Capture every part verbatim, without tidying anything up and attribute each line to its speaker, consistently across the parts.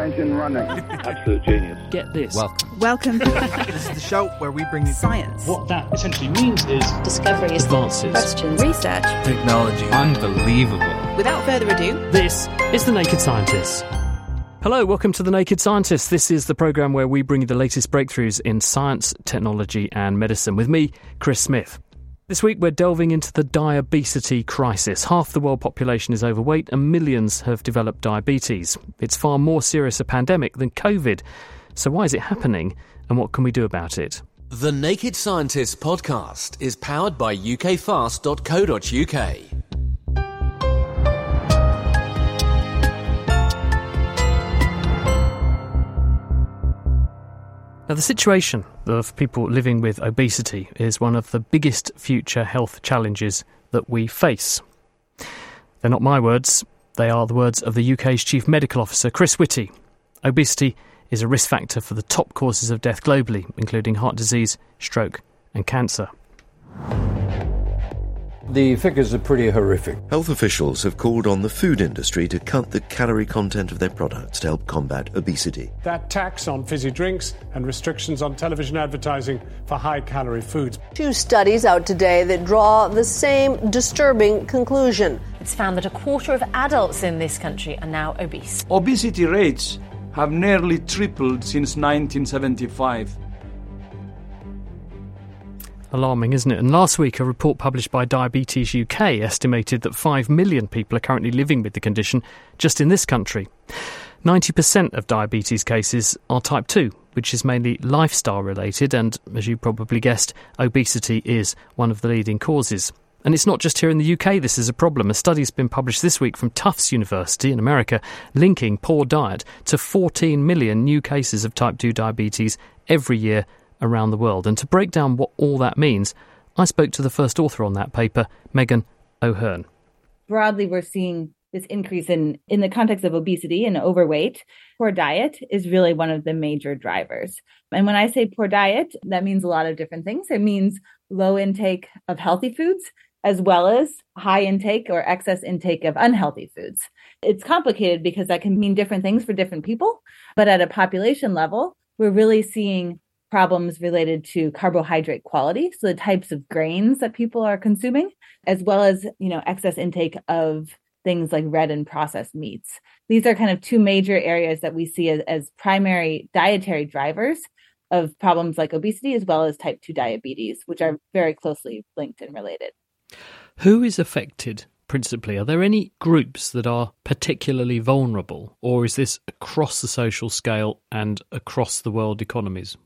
Speaker 1: engine running.
Speaker 2: Absolute genius.
Speaker 3: Get this.
Speaker 4: Welcome.
Speaker 5: Welcome.
Speaker 4: This is the show where we bring you
Speaker 5: Science.
Speaker 3: What that essentially means is
Speaker 6: discoveries,
Speaker 3: advances,
Speaker 6: questions,
Speaker 5: Research.
Speaker 4: technology. Unbelievable.
Speaker 5: Without further ado,
Speaker 3: this is The Naked Scientists. Hello, welcome to The Naked Scientists. This is the programme where we bring you the latest breakthroughs in science, technology and medicine with me, Chris Smith. This week we're delving into the diabesity crisis. Half the world population is overweight and millions have developed diabetes. It's far more serious a pandemic than COVID. So why is it happening and what can we do about it?
Speaker 7: The Naked Scientists podcast is powered by U K fast dot co dot U K.
Speaker 3: Now, the situation of people living with obesity is one of the biggest future health challenges that we face. They're not my words, they are the words of the U K's Chief Medical Officer, Chris Whitty. Obesity is a risk factor for the top causes of death globally, including heart disease, stroke and cancer.
Speaker 8: The figures are pretty horrific.
Speaker 9: Health officials have called on the food industry to cut the calorie content of their products to help combat obesity.
Speaker 10: That tax on fizzy drinks and restrictions on television advertising for high-calorie foods.
Speaker 11: Two studies out today that draw the same disturbing conclusion.
Speaker 6: It's found that a quarter of adults in this country are now obese.
Speaker 12: Obesity rates have nearly tripled since nineteen seventy-five.
Speaker 3: Alarming, isn't it? And last week, a report published by Diabetes U K estimated that five million people are currently living with the condition just in this country. ninety percent of diabetes cases are type two, which is mainly lifestyle related, and as you probably guessed, obesity is one of the leading causes. And it's not just here in the U K this is a problem. A study's been published this week from Tufts University in America linking poor diet to fourteen million new cases of type two diabetes every year around the world. And to break down what all that means, I spoke to the first author on that paper, Megan O'Hearn.
Speaker 13: Broadly, we're seeing this increase in, in the context of obesity and overweight. Poor diet is really one of the major drivers. And when I say poor diet, that means a lot of different things. It means low intake of healthy foods, as well as high intake or excess intake of unhealthy foods. It's complicated because that can mean different things for different people. But at a population level, we're really seeing problems related to carbohydrate quality, so the types of grains that people are consuming, as well as, you know, excess intake of things like red and processed meats. These are kind of two major areas that we see as, as primary dietary drivers of problems like obesity, as well as type two diabetes, which are very closely linked and related.
Speaker 3: Who is affected principally? Are there any groups that are particularly vulnerable, or is this across the social scale and across the world economies?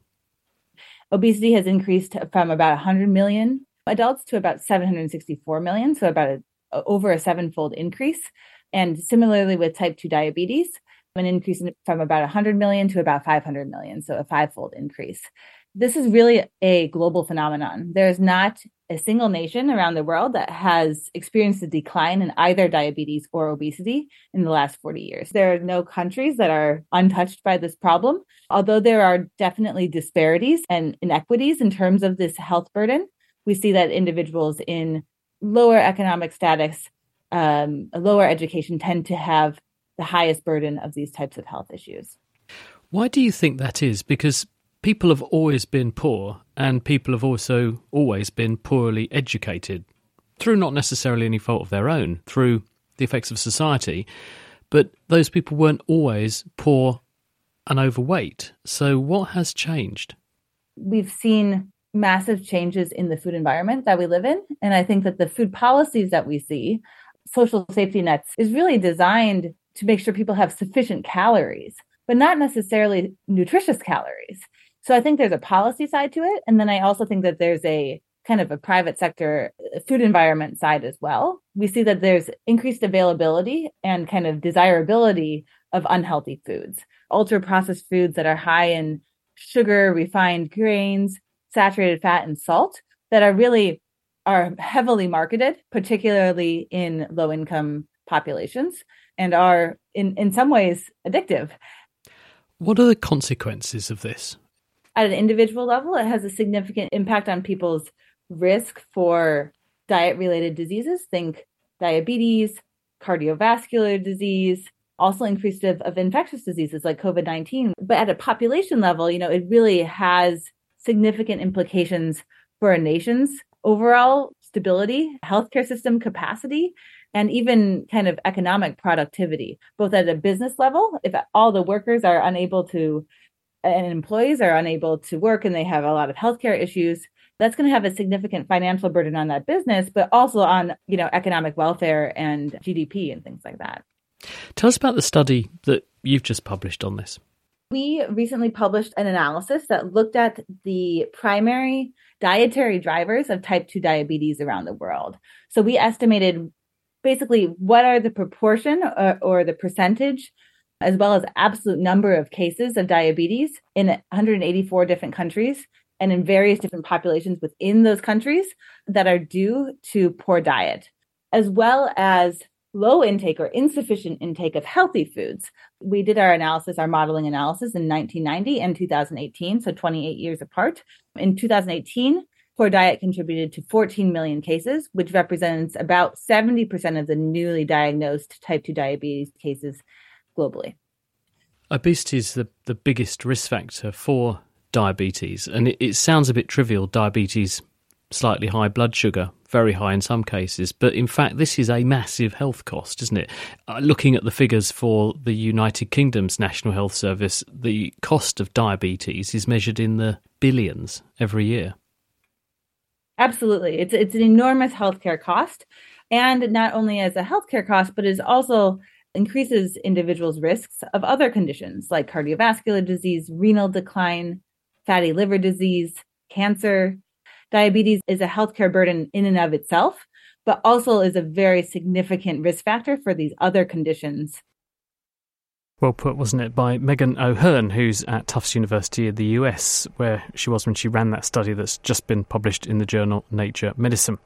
Speaker 13: Obesity has increased from about one hundred million adults to about seven hundred sixty-four million, so about a, over a seven-fold increase. And similarly with type two diabetes, an increase from about one hundred million to about five hundred million, so a five-fold increase. This is really a global phenomenon. There is not a single nation around the world that has experienced a decline in either diabetes or obesity in the last forty years. There are no countries that are untouched by this problem, although there are definitely disparities and inequities in terms of this health burden. We see that individuals in lower economic status, um, lower education tend to have the highest burden of these types of health issues.
Speaker 3: Why do you think that is? Because people have always been poor, and people have also always been poorly educated, through not necessarily any fault of their own, through the effects of society. But those people weren't always poor and overweight. So what has changed?
Speaker 13: We've seen massive changes in the food environment that we live in. And I think that the food policies that we see, social safety nets, is really designed to make sure people have sufficient calories, but not necessarily nutritious calories. So I think there's a policy side to it. And then I also think that there's a kind of a private sector food environment side as well. We see that there's increased availability and kind of desirability of unhealthy foods, ultra processed foods that are high in sugar, refined grains, saturated fat, and salt that are really are heavily marketed, particularly in low income populations, and are in, in some ways addictive.
Speaker 3: What are the consequences of this?
Speaker 13: At an individual level, it has a significant impact on people's risk for diet-related diseases. Think diabetes, cardiovascular disease, also increased of, of infectious diseases like COVID nineteen. But at a population level, you know, it really has significant implications for a nation's overall stability, healthcare system capacity, and even kind of economic productivity, both at a business level. If all the workers are unable to, and employees are unable to work and they have a lot of healthcare issues, that's going to have a significant financial burden on that business, but also on, you know, economic welfare and G D P and things like that.
Speaker 3: Tell us about the study that you've just published on this.
Speaker 13: We recently published an analysis that looked at the primary dietary drivers of type two diabetes around the world. So we estimated basically what are the proportion or, or the percentage, as well as absolute number of cases of diabetes in one hundred eighty-four different countries and in various different populations within those countries that are due to poor diet, as well as low intake or insufficient intake of healthy foods. We did our analysis, our modeling analysis in nineteen ninety and two thousand eighteen, so twenty-eight years apart. In two thousand eighteen, poor diet contributed to fourteen million cases, which represents about seventy percent of the newly diagnosed type two diabetes cases globally.
Speaker 3: Obesity is the, the biggest risk factor for diabetes, and it, it sounds a bit trivial, diabetes, slightly high blood sugar, very high in some cases, but in fact this is a massive health cost, isn't it? Uh, looking at the figures for the United Kingdom's National Health Service, the cost of diabetes is measured in the billions every year.
Speaker 13: Absolutely. It's it's an enormous healthcare cost, and not only as a healthcare cost, but it also increases individuals' risks of other conditions like cardiovascular disease, renal decline, fatty liver disease, cancer. Diabetes is a healthcare burden in and of itself, but also is a very significant risk factor for these other conditions.
Speaker 3: Well put, wasn't it, by Megan O'Hearn, who's at Tufts University in the U S, where she was when she ran that study that's just been published in the journal Nature Medicine.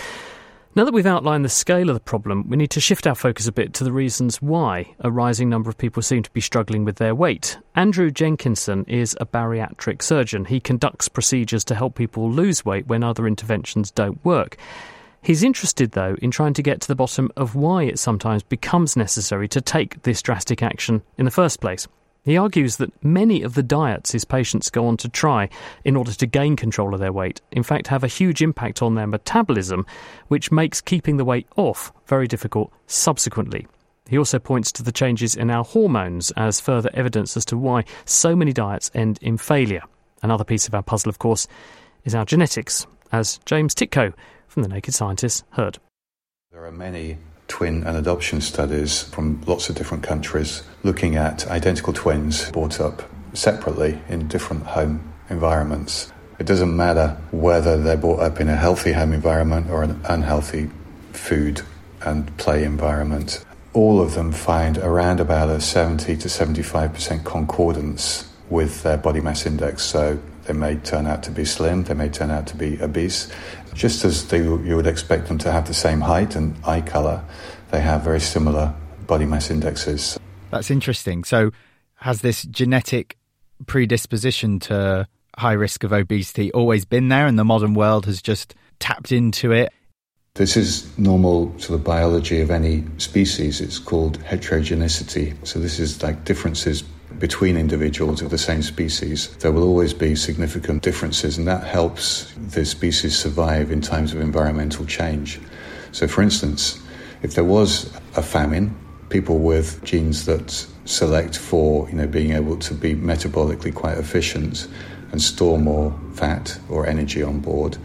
Speaker 3: Now that we've outlined the scale of the problem, we need to shift our focus a bit to the reasons why a rising number of people seem to be struggling with their weight. Andrew Jenkinson is a bariatric surgeon. He conducts procedures to help people lose weight when other interventions don't work. He's interested, though, in trying to get to the bottom of why it sometimes becomes necessary to take this drastic action in the first place. He argues that many of the diets his patients go on to try in order to gain control of their weight, in fact, have a huge impact on their metabolism, which makes keeping the weight off very difficult subsequently. He also points to the changes in our hormones as further evidence as to why so many diets end in failure. Another piece of our puzzle, of course, is our genetics, as James Titko from The Naked Scientist heard.
Speaker 1: There are many twin and adoption studies from lots of different countries looking at identical twins brought up separately in different home environments. It doesn't matter whether they're brought up in a healthy home environment or an unhealthy food and play environment. All of them find around about a seventy to seventy-five percent concordance with their body mass index. So they may turn out to be slim, they may turn out to be obese. Just as they, you would expect them to have the same height and eye colour, they have very similar body mass indexes.
Speaker 2: That's interesting. So has this genetic predisposition to high risk of obesity always been there and the modern world has just tapped into it?
Speaker 1: This is normal sort of biology of any species. It's called heterogeneity. So this is like differences between individuals of the same species. There will always be significant differences, and that helps the species survive in times of environmental change. So for instance, if there was a famine, people with genes that select for, you know, being able to be metabolically quite efficient and store more fat or energy on board,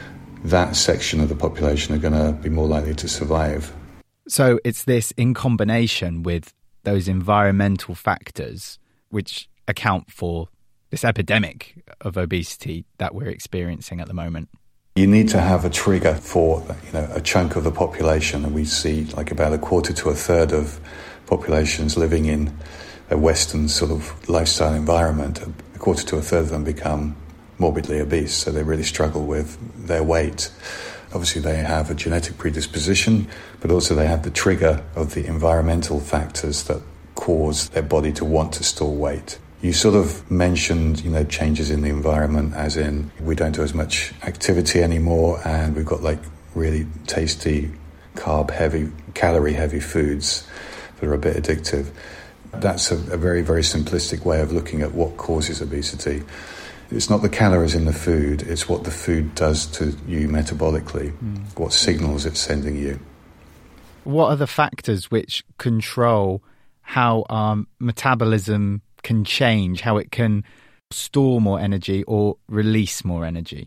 Speaker 1: that section of the population are going to be more likely to survive.
Speaker 2: So it's this in combination with those environmental factors which account for this epidemic of obesity that we're experiencing at the moment.
Speaker 1: You need to have a trigger for, you know, a chunk of the population, and we see like about a quarter to a third of populations living in a Western sort of lifestyle environment. A quarter to a third of them become morbidly obese, so they really struggle with their weight. Obviously, they have a genetic predisposition, but also they have the trigger of the environmental factors that cause their body to want to store weight. You sort of mentioned, you know, changes in the environment, as in we don't do as much activity anymore, and we've got like really tasty, carb-heavy, calorie-heavy foods that are a bit addictive. That's a, a very, very simplistic way of looking at what causes obesity. It's not the calories in the food, it's what the food does to you metabolically, mm. what signals it's sending you.
Speaker 2: What are the factors which control how our metabolism can change, how it can store more energy or release more energy?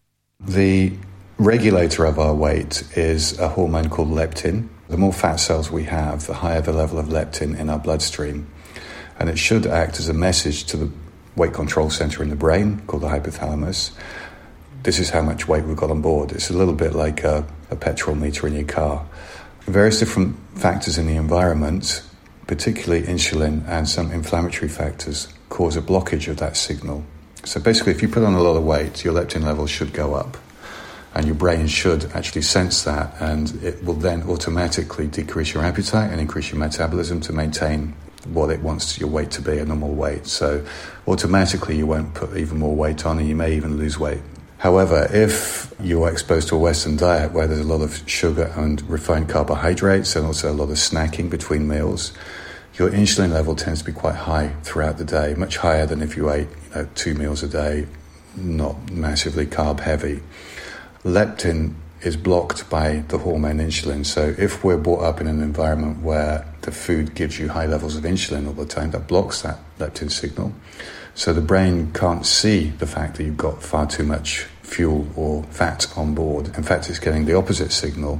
Speaker 1: The regulator of our weight is a hormone called leptin. The more fat cells we have, the higher the level of leptin in our bloodstream. And it should act as a message to the weight control centre in the brain, called the hypothalamus. This is how much weight we've got on board. It's a little bit like a, a petrol meter in your car. Various different factors in the environment, particularly insulin and some inflammatory factors, cause a blockage of that signal. So basically, if you put on a lot of weight, your leptin levels should go up. And your brain should actually sense that, and it will then automatically decrease your appetite and increase your metabolism to maintain what it wants your weight to be, a normal weight. So automatically you won't put even more weight on, and you may even lose weight. However, if you're exposed to a Western diet where there's a lot of sugar and refined carbohydrates and also a lot of snacking between meals, your insulin level tends to be quite high throughout the day, much higher than if you ate, you know, two meals a day, not massively carb heavy. Leptin is blocked by the hormone insulin. So if we're brought up in an environment where the food gives you high levels of insulin all the time, that blocks that leptin signal. So the brain can't see the fact that you've got far too much fuel or fat on board. In fact, it's getting the opposite signal.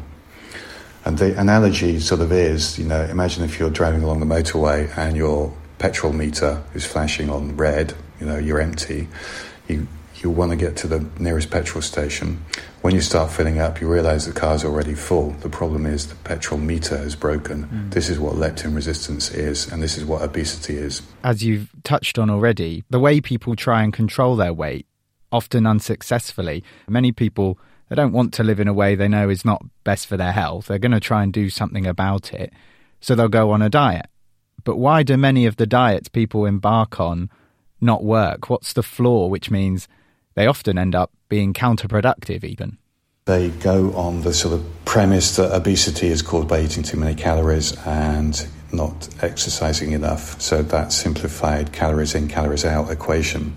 Speaker 1: And the analogy sort of is, you know, imagine if you're driving along the motorway and your petrol meter is flashing on red, you know, you're empty. You you want to get to the nearest petrol station. When you start filling up, you realise the car's already full. The problem is the petrol meter is broken. Mm. This is what leptin resistance is, and this is what obesity is.
Speaker 2: As you've touched on already, the way people try and control their weight, often unsuccessfully, many people, they don't want to live in a way they know is not best for their health. They're going to try and do something about it, so they'll go on a diet. But why do many of the diets people embark on not work? What's the flaw, which means they often end up being counterproductive even?
Speaker 1: They go on the sort of premise that obesity is caused by eating too many calories and not exercising enough. So that simplified calories in, calories out equation.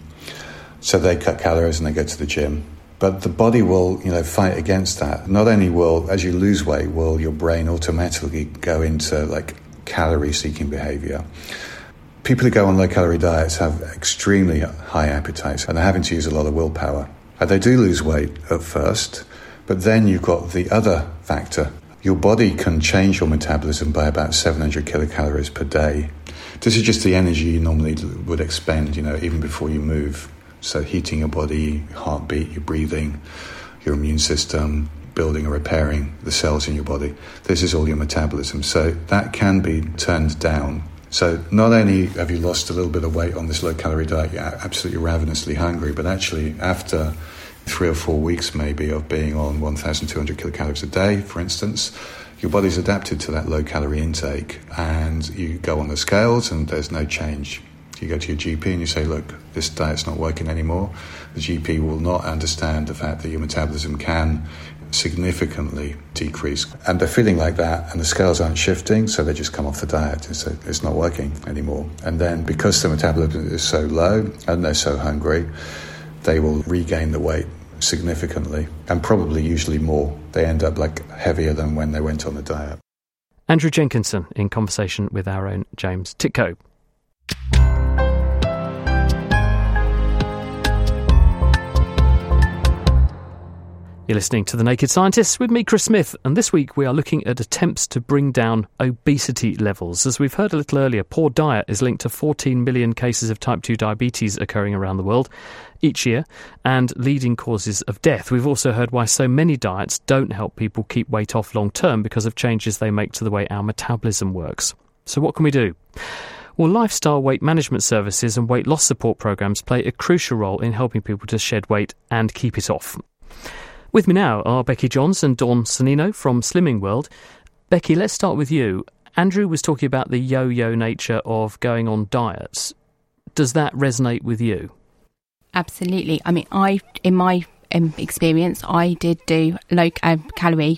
Speaker 1: So they cut calories and they go to the gym. But the body will, you know, fight against that. Not only will, as you lose weight, will your brain automatically go into like calorie-seeking behaviour. People who go on low-calorie diets have extremely high appetites and they're having to use a lot of willpower. And they do lose weight at first, but then you've got the other factor. Your body can change your metabolism by about seven hundred kilocalories per day. This is just the energy you normally would expend, you know, even before you move. So heating your body, heartbeat, your breathing, your immune system, building or repairing the cells in your body. This is all your metabolism. So that can be turned down. So not only have you lost a little bit of weight on this low-calorie diet, you're absolutely ravenously hungry, but actually after three or four weeks maybe of being on one thousand two hundred kilocalories a day, for instance, your body's adapted to that low-calorie intake, and you go on the scales and there's no change. You go to your G P and you say, look, this diet's not working anymore. The G P will not understand the fact that your metabolism can significantly decrease. And they're feeling like that and the scales aren't shifting, so they just come off the diet and say it's not working anymore. And then because the metabolism is so low and they're so hungry, they will regain the weight significantly and probably usually more. They end up like heavier than when they went on the diet.
Speaker 3: Andrew Jenkinson in conversation with our own James Tytko. You're listening to The Naked Scientists with me, Chris Smith, and this week we are looking at attempts to bring down obesity levels. As we've heard a little earlier, poor diet is linked to fourteen million cases of type two diabetes occurring around the world each year and leading causes of death. We've also heard why so many diets don't help people keep weight off long term because of changes they make to the way our metabolism works. So what can we do? Well, lifestyle weight management services and weight loss support programs play a crucial role in helping people to shed weight and keep it off. With me now are Becky Johns and Dawn Sonnino from Slimming World. Becky, let's start with you. Andrew was talking about the yo-yo nature of going on diets. Does that resonate with you?
Speaker 5: Absolutely. I mean, I, in my um, experience, I did do low um, calorie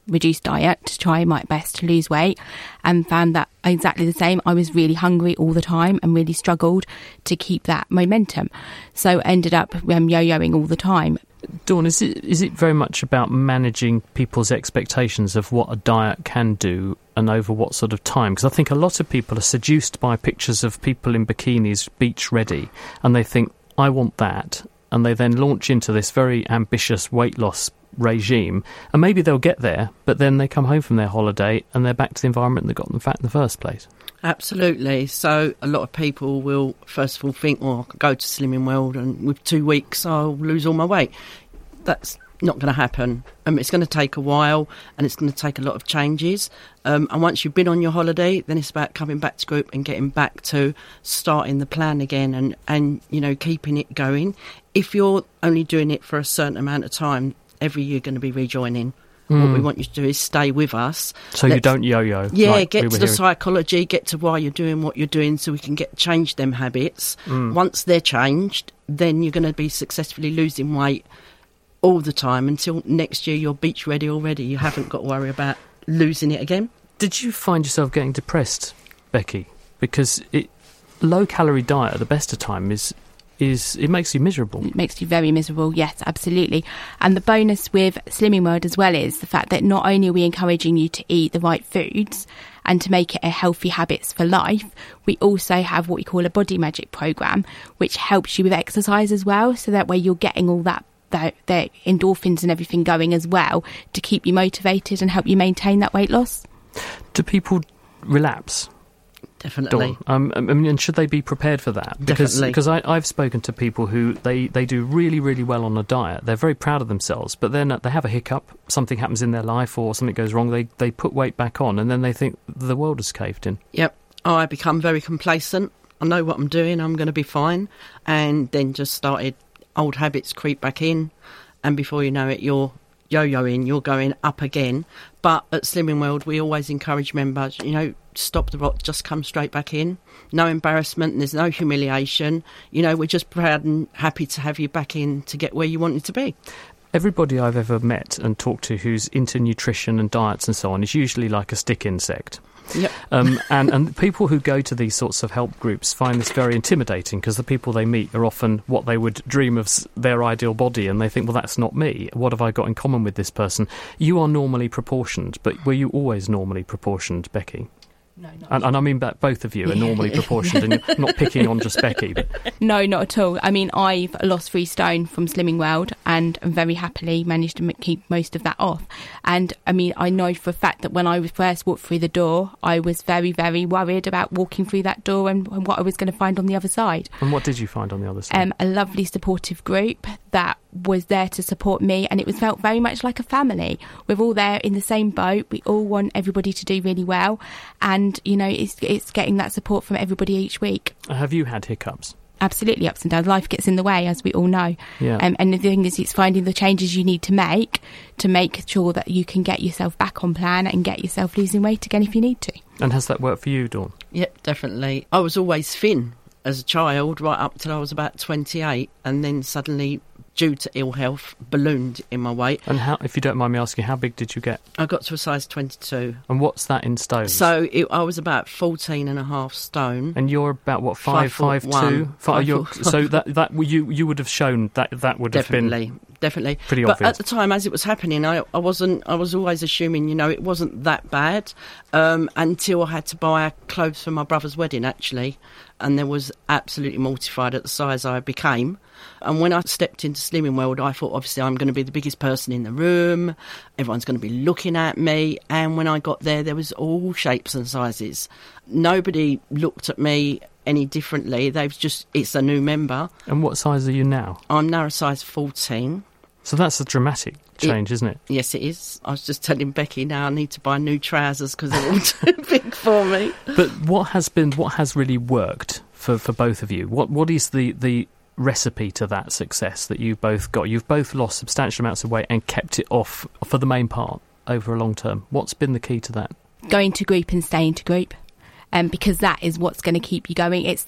Speaker 5: reduced diet to try my best to lose weight, and found that exactly the same. I was really hungry all the time and really struggled to keep that momentum. So ended up um, yo-yoing all the time.
Speaker 3: Dawn, is it is it very much about managing people's expectations of what a diet can do and over what sort of time? Because I think a lot of people are seduced by pictures of people in bikinis, beach ready, and they think, I want that, and they then launch into this very ambitious weight loss regime, and maybe they'll get there, but then they come home from their holiday and they're back to the environment that got them fat in the first place.
Speaker 14: Absolutely. So a lot of people will first of all think, well, I could go to Slimming World and with two weeks I'll lose all my weight. That's not going to happen. Um, it's going to take a while, and it's going to take a lot of changes. Um, and once you've been on your holiday, then it's about coming back to group and getting back to starting the plan again and, and you know, keeping it going. If you're only doing it for a certain amount of time, every year you're going to be rejoining. Mm. What we want you to do is stay with us.
Speaker 3: So Let's, you don't yo-yo.
Speaker 14: Yeah,
Speaker 3: like
Speaker 14: get
Speaker 3: we
Speaker 14: to the
Speaker 3: hearing.
Speaker 14: psychology, get to why you're doing what you're doing so we can get change them habits. Mm. Once they're changed, then you're going to be successfully losing weight all the time until next year you're beach ready already. You haven't got to worry about losing it again.
Speaker 3: Did you find yourself getting depressed, Becky? Because it, low-calorie diet at the best of time is... is it makes you miserable.
Speaker 5: It makes you very miserable, yes, absolutely. And the bonus with Slimming World as well is the fact that not only are we encouraging you to eat the right foods and to make it a healthy habits for life, we also have what we call a Body Magic programme, which helps you with exercise as well, so that way you're getting all that the, the endorphins and everything going as well to keep you motivated and help you maintain that weight loss.
Speaker 3: Do people relapse?
Speaker 14: Definitely.
Speaker 3: Um, I mean, and should they be prepared for that? Because
Speaker 14: Definitely.
Speaker 3: Because I, I've spoken to people who they, they do really, really well on a diet. They're very proud of themselves, but then they have a hiccup, something happens in their life or something goes wrong, they, they put weight back on, and then they think the world has caved in.
Speaker 14: Yep. Oh, I become very complacent. I know what I'm doing, I'm going to be fine. And then just started, old habits creep back in, and before you know it, you're yo-yoing, you're going up again. But at Slimming World, we always encourage members, you know, stop the rot, just come straight back in. No embarrassment, and there's no humiliation. You know, we're just proud and happy to have you back in to get where you wanted to be.
Speaker 3: Everybody I've ever met and talked to who's into nutrition and diets and so on is usually like a stick insect.
Speaker 14: Yep.
Speaker 3: Um, and, and people who go to these sorts of help groups find this very intimidating because the people they meet are often what they would dream of their ideal body, and they think, well, that's not me. What have I got in common with this person? You are normally proportioned, but were you always normally proportioned, Becky?
Speaker 5: No, not
Speaker 3: and, and I mean that both of you are normally proportioned, and you're not picking on just Becky. But.
Speaker 5: No, not at all. I mean, I've lost three stone from Slimming World and very happily managed to keep most of that off. And I mean, I know for a fact that when I first walked through the door, I was very, very worried about walking through that door and, and what I was going to find on the other side.
Speaker 3: And what did you find on the other side?
Speaker 5: Um, a lovely supportive group that was there to support me, and it was felt very much like a family. We're all there in the same boat. We all want everybody to do really well, and you know, it's it's getting that support from everybody each week.
Speaker 3: Have you had hiccups?
Speaker 5: Absolutely, ups and downs. Life gets in the way, as we all know.
Speaker 3: Yeah.
Speaker 5: Um, and the thing is, it's finding the changes you need to make to make sure that you can get yourself back on plan and get yourself losing weight again if you need to.
Speaker 3: And has that worked for you, Dawn?
Speaker 14: Yep, definitely. I was always thin as a child, right up till I was about twenty-eight, and then suddenly, due to ill health, ballooned in my weight.
Speaker 3: And how, if you don't mind me asking, how big did you get?
Speaker 14: I got to a size twenty-two.
Speaker 3: And what's that in stones?
Speaker 14: So it, I was about fourteen and a half stone.
Speaker 3: And you're about, what, five, five, five two? Five,
Speaker 14: five
Speaker 3: you're, so that, that you you would have shown that that would
Speaker 14: definitely,
Speaker 3: have been...
Speaker 14: Definitely.
Speaker 3: Pretty
Speaker 14: but
Speaker 3: obvious.
Speaker 14: At the time, as it was happening, I, I wasn't. I was always assuming, you know, it wasn't that bad um, until I had to buy clothes for my brother's wedding, actually, and then was absolutely mortified at the size I became. And when I stepped into Slimming World, I thought, obviously, I'm going to be the biggest person in the room. Everyone's going to be looking at me. And when I got there, there was all shapes and sizes. Nobody looked at me any differently. They've just, it's a new member.
Speaker 3: And what size are you now?
Speaker 14: I'm now a size fourteen.
Speaker 3: So that's a dramatic change,
Speaker 14: it,
Speaker 3: isn't it?
Speaker 14: Yes, it is. I was just telling Becky now I need to buy new trousers because they're all too big for me.
Speaker 3: But what has been, what has really worked for, for both of you? What What is the, the recipe to that success that you've both got? You've both lost substantial amounts of weight and kept it off for the main part over a long term. What's been the key to that?
Speaker 5: Going to group and staying to group, um, because that is what's going to keep you going. It's that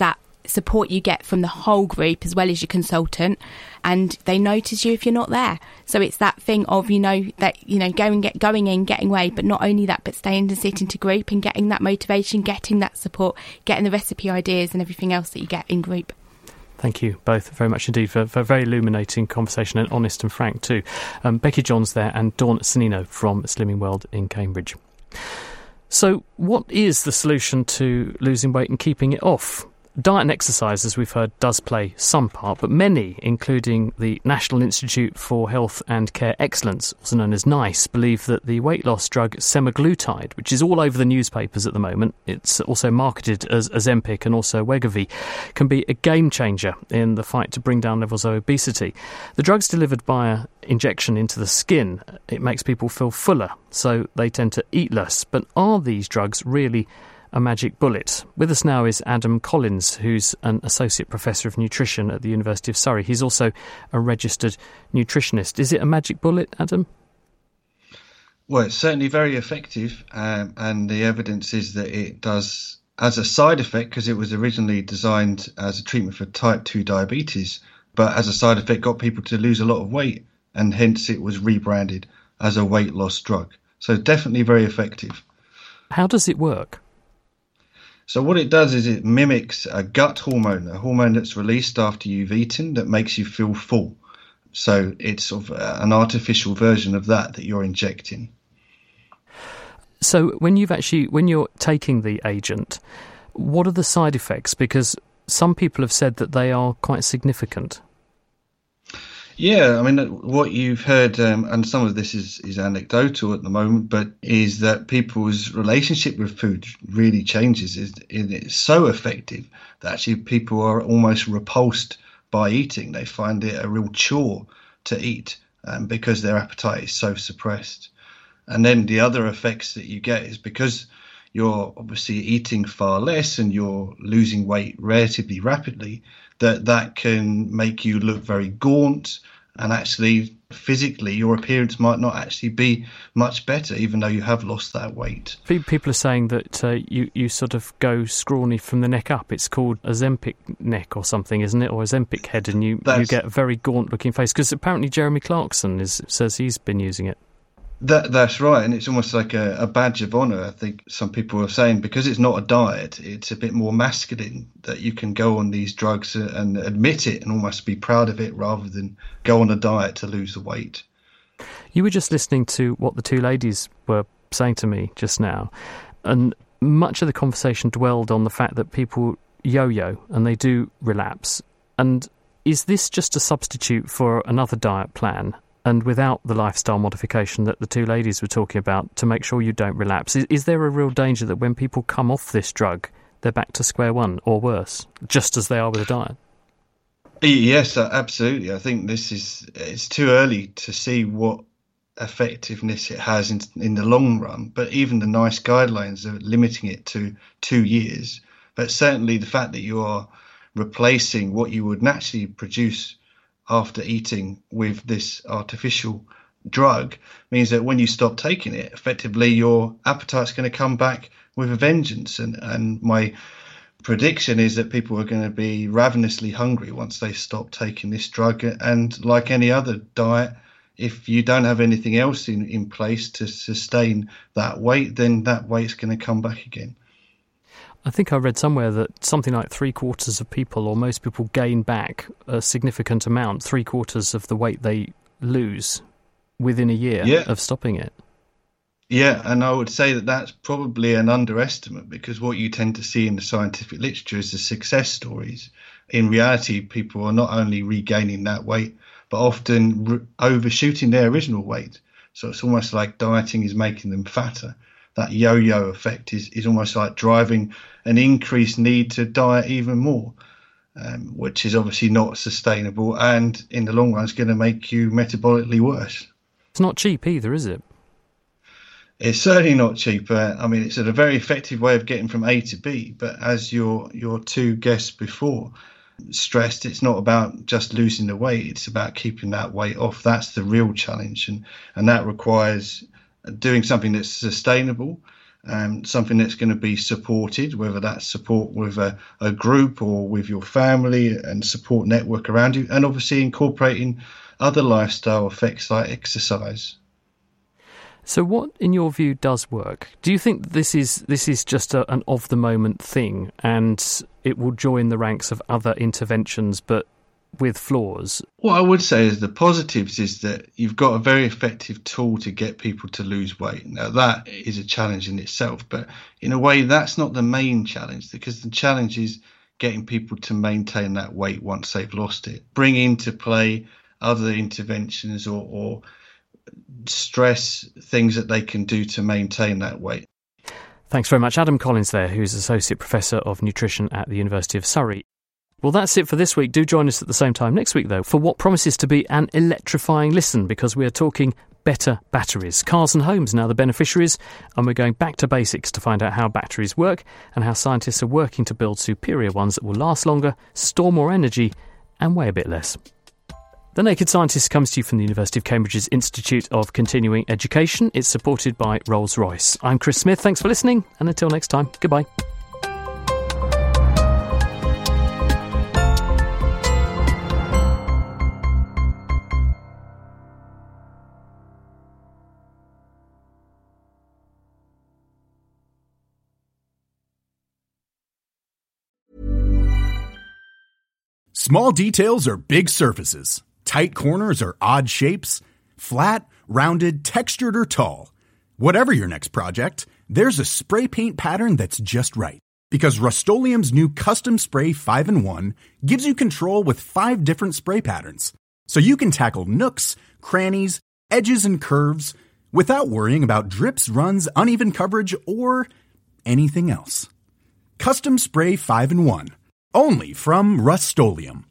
Speaker 5: support you get from the whole group as well as your consultant, and they notice you if you're not there. So it's that thing of, you know, that, you know, going get going in, getting away, but not only that, but staying and sitting to group and getting that motivation, getting that support, getting the recipe ideas and everything else that you get in group.
Speaker 3: Thank you both very much indeed for, for a very illuminating conversation, and honest and frank too. Um, Becky Johns there and Dawn Sonnino from Slimming World in Cambridge. So what is the solution to losing weight and keeping it off? Diet and exercise, as we've heard, does play some part, but many, including the National Institute for Health and Care Excellence, also known as NICE, believe that the weight loss drug semaglutide, which is all over the newspapers at the moment, it's also marketed as Ozempic and also Wegovy, can be a game changer in the fight to bring down levels of obesity. The drug's delivered by injection into the skin. It makes people feel fuller, so they tend to eat less. But are these drugs really a magic bullet? With us now is Adam Collins, who's an Associate Professor of Nutrition at the University of Surrey. He's also a registered nutritionist. Is it a magic bullet, Adam?
Speaker 15: Well, it's certainly very effective, um, and the evidence is that it does, as a side effect, because it was originally designed as a treatment for type two diabetes, but as a side effect got people to lose a lot of weight, and hence it was rebranded as a weight loss drug. So definitely very effective.
Speaker 3: How does it work?
Speaker 15: So what it does is it mimics a gut hormone, a hormone that's released after you've eaten that makes you feel full. So it's sort of an artificial version of that that you're injecting.
Speaker 3: So when you've actually, when you're taking the agent, what are the side effects? Because some people have said that they are quite significant.
Speaker 15: Yeah, I mean, what you've heard, um, and some of this is, is anecdotal at the moment, but is that people's relationship with food really changes. It's so effective that actually people are almost repulsed by eating. They find it a real chore to eat um, because their appetite is so suppressed. And then the other effects that you get is because you're obviously eating far less and you're losing weight relatively rapidly, that that can make you look very gaunt, and actually physically your appearance might not actually be much better even though you have lost that weight.
Speaker 3: People are saying that uh, you, you sort of go scrawny from the neck up. It's called Ozempic neck or something, isn't it? Or Ozempic head, and you, you get a very gaunt looking face, because apparently Jeremy Clarkson is, says he's been using it.
Speaker 15: That That's right, and it's almost like a, a badge of honour. I think some people are saying because it's not a diet, it's a bit more masculine that you can go on these drugs and admit it and almost be proud of it rather than go on a diet to lose the weight.
Speaker 3: You were just listening to what the two ladies were saying to me just now, and much of the conversation dwelled on the fact that people yo-yo and they do relapse. And is this just a substitute for another diet plan, and without the lifestyle modification that the two ladies were talking about to make sure you don't relapse? Is, is there a real danger that when people come off this drug, they're back to square one or worse, just as they are with a diet?
Speaker 15: Yes, absolutely. I think this is, it's too early to see what effectiveness it has in, in the long run, but even the NICE guidelines are limiting it to two years. But certainly the fact that you are replacing what you would naturally produce after eating with this artificial drug means that when you stop taking it, effectively your appetite's going to come back with a vengeance. And, and my prediction is that people are going to be ravenously hungry once they stop taking this drug. And like any other diet, if you don't have anything else in, in place to sustain that weight, then that weight's going to come back again.
Speaker 3: I think I read somewhere that something like three quarters of people, or most people, gain back a significant amount, three quarters of the weight they lose within a year yeah. of stopping it.
Speaker 15: Yeah, and I would say that that's probably an underestimate, because what you tend to see in the scientific literature is the success stories. In reality, people are not only regaining that weight, but often re- overshooting their original weight. So it's almost like dieting is making them fatter. That yo-yo effect is, is almost like driving an increased need to diet even more, um, which is obviously not sustainable, and in the long run is going to make you metabolically worse.
Speaker 3: It's not cheap either, is it?
Speaker 15: It's certainly not cheap. Uh, I mean, it's a very effective way of getting from A to B, but as your your two guests before stressed, it's not about just losing the weight, it's about keeping that weight off. That's the real challenge, and, and that requires doing something that's sustainable, um, something that's going to be supported, whether that's support with a, a group or with your family and support network around you, and obviously incorporating other lifestyle effects like exercise.
Speaker 3: So what, in your view, does work? Do you think this is this is just a, an of-the-moment thing and it will join the ranks of other interventions but with flaws?
Speaker 15: What I would say is the positives is that you've got a very effective tool to get people to lose weight. Now, that is a challenge in itself, but in a way, that's not the main challenge, because the challenge is getting people to maintain that weight once they've lost it. Bring into play other interventions or, or stress things that they can do to maintain that weight.
Speaker 3: Thanks very much. Adam Collins there, who's Associate Professor of Nutrition at the University of Surrey. Well, that's it for this week. Do join us at the same time next week, though, for what promises to be an electrifying listen, because we are talking better batteries. Cars and homes now the beneficiaries, and we're going back to basics to find out how batteries work and how scientists are working to build superior ones that will last longer, store more energy, and weigh a bit less. The Naked Scientist comes to you from the University of Cambridge's Institute of Continuing Education. It's supported by Rolls-Royce. I'm Chris Smith. Thanks for listening, and until next time, goodbye.
Speaker 16: Small details are big surfaces. Tight corners are odd shapes. Flat, rounded, textured, or tall. Whatever your next project, there's a spray paint pattern that's just right. Because Rust-Oleum's new Custom Spray five in one gives you control with five different spray patterns. So you can tackle nooks, crannies, edges, and curves without worrying about drips, runs, uneven coverage, or anything else. Custom Spray five in one. Only from Rust-Oleum.